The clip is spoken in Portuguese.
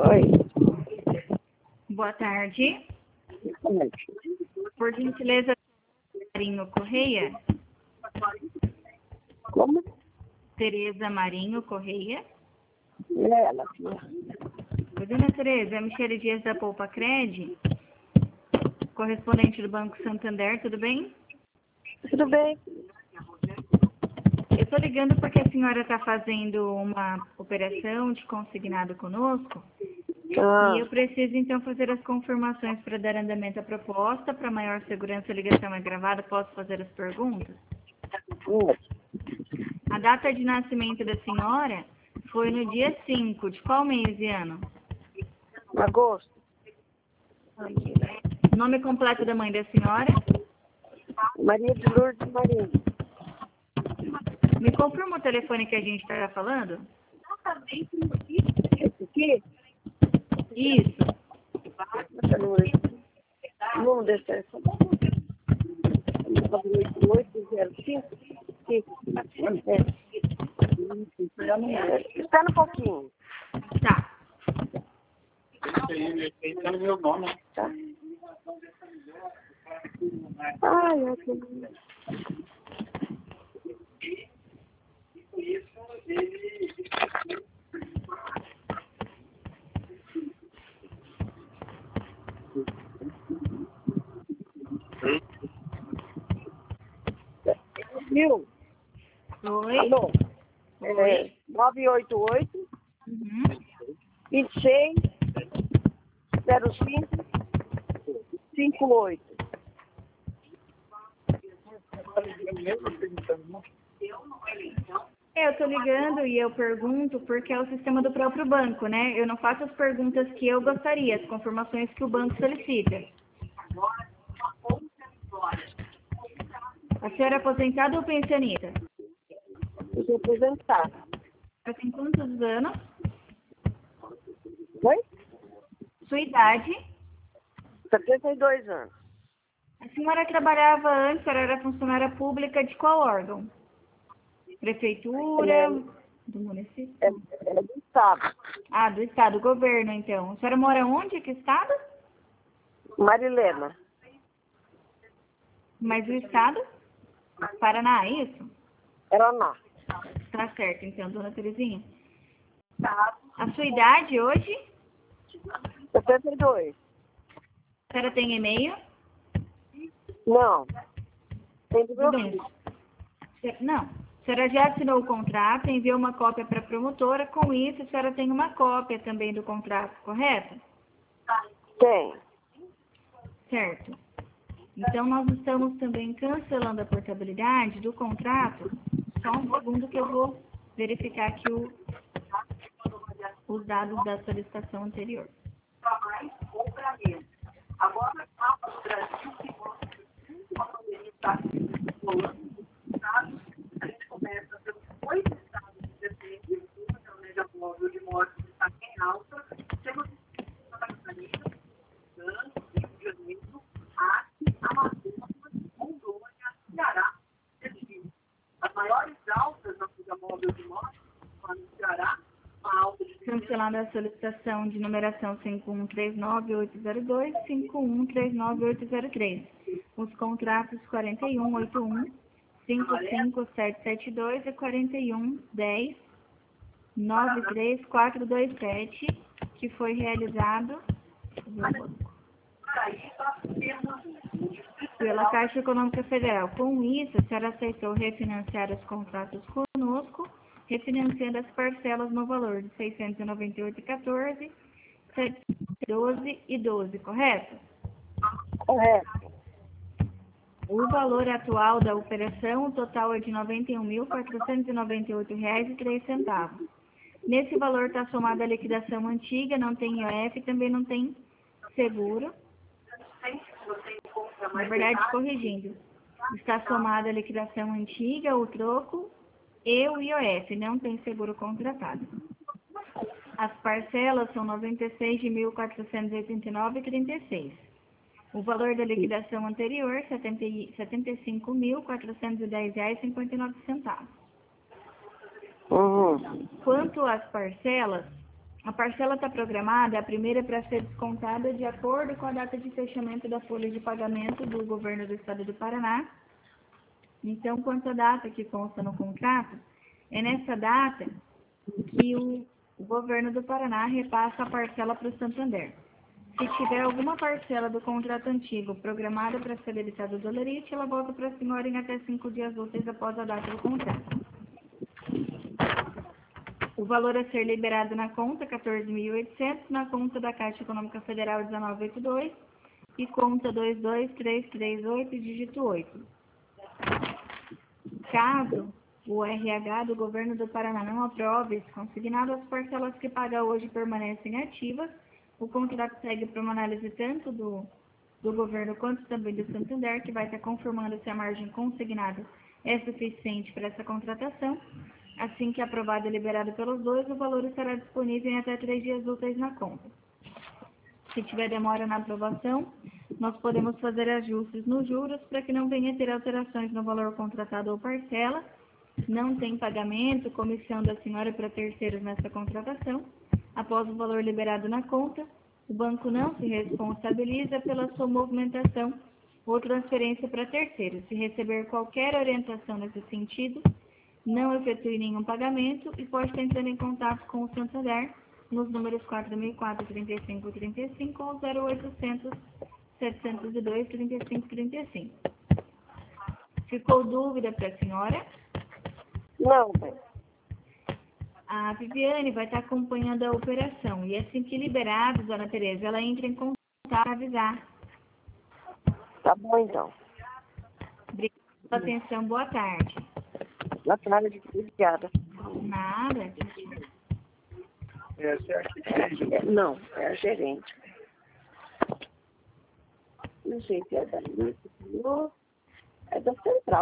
Oi. Boa tarde. Oi. Por gentileza, Marinho Correia? Como? Tereza Marinho Correia? É ela. Oi, dona Tereza, é Michele Dias da Poupa Cred, correspondente do Banco Santander, tudo bem? Tudo bem? Eu estou ligando porque a senhora está fazendo uma operação de consignado conosco e eu preciso então fazer as confirmações para dar andamento à proposta. Para maior segurança, a ligação é gravada. Posso fazer as perguntas? A data de nascimento da senhora foi no dia 5 de qual mês e ano? Agosto. Nome completo da mãe da senhora? Maria de Lourdes Marinho. Me confirma o telefone que a gente está falando? Esse aqui? Isso. Número desse telefone. 8805. Espera um pouquinho. Tá. Esse é o meu nome. Tá? Ai, eu que... Viu? Oi. Alô? Oi. 988 Uhum. 26 05 58. Eu estou ligando e eu pergunto porque é o sistema do próprio banco, né? Eu não faço as perguntas que eu gostaria, as confirmações que o banco solicita. A senhora é aposentada ou pensionista? Eu sou aposentada. Você tem quantos anos? Oi? Sua idade? 72 anos. A senhora trabalhava antes, ela era funcionária pública de qual órgão? Prefeitura? Do município? É do estado. Ah, do estado, governo, então. A senhora mora onde? Que estado? Marilena. Mas o estado? Paraná, é isso? Paraná. Tá certo, então, dona Terezinha. A sua idade hoje? 72. A senhora tem e-mail? Não. Tem do meu Tudo bem. filho. Não. A senhora já assinou o contrato, enviou uma cópia para a promotora. Com isso, a senhora tem uma cópia também do contrato, correto? Tem. Certo. Então, nós estamos também cancelando a portabilidade do contrato. Só um segundo que eu vou verificar aqui os dados da solicitação anterior. Cancelando a solicitação de numeração 5139802 e 5139803. Os contratos 4181, 55772 e 4110 93427, que foi realizado pela Caixa Econômica Federal. Com isso, a senhora aceitou refinanciar os contratos conosco, refinanciando as parcelas no valor de R$ 698,14, 712 e 12, correto? Correto. O valor atual da operação, o total é de R$ 91.498,03. Nesse valor está somada a liquidação antiga, não tem IOF, também não tem seguro. Na verdade, corrigindo, está somada a liquidação antiga, o troco e o IOF, não tem seguro contratado. As parcelas são R$ 96.489,36. O valor da liquidação anterior, R$ 75.410,59. Uhum. Quanto às parcelas, A parcela está programada, a primeira para ser descontada de acordo com a data de fechamento da folha de pagamento do governo do estado do Paraná. Então, quanto à data que consta no contrato, é nessa data que o governo do Paraná repassa a parcela para o Santander. Se tiver alguma parcela do contrato antigo programada para ser debitada do Dolerite, ela volta para a senhora em até 5 dias úteis após a data do contrato. O valor a ser liberado na conta, 14.800, na conta da Caixa Econômica Federal 1982 e conta 22338, dígito 8. Caso o RH do Governo do Paraná não aprove esse consignado, as parcelas que paga hoje permanecem ativas. O contrato segue para uma análise tanto do Governo quanto também do Santander, que vai estar confirmando se a margem consignada é suficiente para essa contratação. Assim que aprovado e liberado pelos dois, o valor estará disponível em até 3 dias úteis na conta. Se tiver demora na aprovação, nós podemos fazer ajustes nos juros para que não venha a ter alterações no valor contratado ou parcela. Não tem pagamento, comissão da senhora para terceiros nessa contratação. Após o valor liberado na conta, o banco não se responsabiliza pela sua movimentação ou transferência para terceiros. Se receber qualquer orientação nesse sentido, não efetue nenhum pagamento e pode estar entrando em contato com o Santander nos números 4004-3535 ou 0800-702-3535. Ficou dúvida para a senhora? Não, pai. A Viviane vai estar acompanhando a operação e assim que liberado, dona Tereza, ela entra em contato para avisar. Tá bom, então. Obrigada pela atenção, boa tarde. Na tarde, obrigada. Nada. Não, é a gerente. Não sei se é da Lúcia, é da Central.